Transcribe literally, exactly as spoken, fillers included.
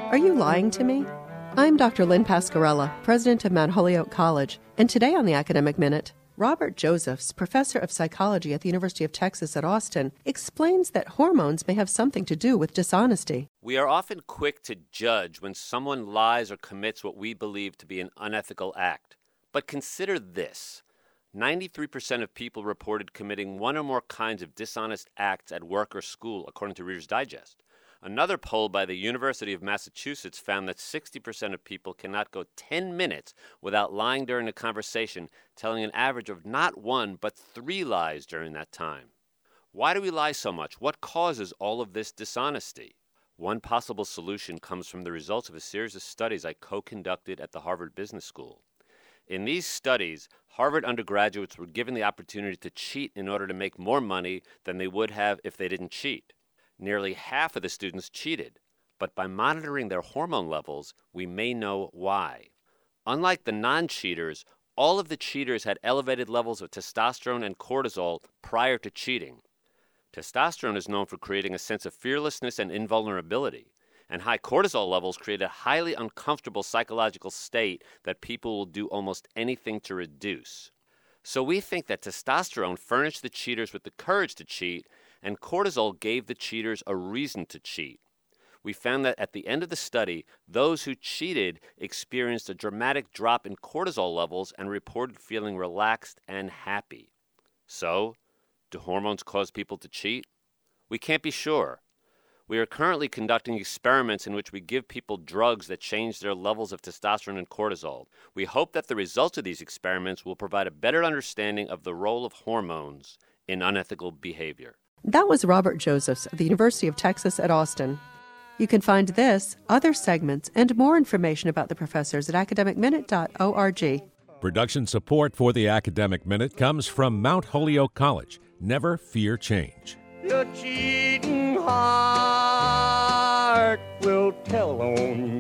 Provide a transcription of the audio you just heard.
Are you lying to me? I'm Doctor Lynn Pasquarella, president of Mount Holyoke College, and today on the Academic Minute, Robert Josephs, professor of psychology at the University of Texas at Austin, explains that hormones may have something to do with dishonesty. We are often quick to judge when someone lies or commits what we believe to be an unethical act. But consider this. ninety-three percent of people reported committing one or more kinds of dishonest acts at work or school, according to Reader's Digest. Another poll by the University of Massachusetts found that sixty percent of people cannot go ten minutes without lying during a conversation, telling an average of not one but three lies during that time. Why do we lie so much? What causes all of this dishonesty? One possible solution comes from the results of a series of studies I co-conducted at the Harvard Business School. In these studies, Harvard undergraduates were given the opportunity to cheat in order to make more money than they would have if they didn't cheat. Nearly half of the students cheated, but by monitoring their hormone levels, we may know why. Unlike the non-cheaters, all of the cheaters had elevated levels of testosterone and cortisol prior to cheating. Testosterone is known for creating a sense of fearlessness and invulnerability, and high cortisol levels create a highly uncomfortable psychological state that people will do almost anything to reduce. So we think that testosterone furnished the cheaters with the courage to cheat, and cortisol gave the cheaters a reason to cheat. We found that at the end of the study, those who cheated experienced a dramatic drop in cortisol levels and reported feeling relaxed and happy. So, do hormones cause people to cheat? We can't be sure. We are currently conducting experiments in which we give people drugs that change their levels of testosterone and cortisol. We hope that the results of these experiments will provide a better understanding of the role of hormones in unethical behavior. That was Robert Josephs of the University of Texas at Austin. You can find this, other segments, and more information about the professors at academic minute dot org. Production support for the Academic Minute comes from Mount Holyoke College. Never fear change. Your cheating heart will tell on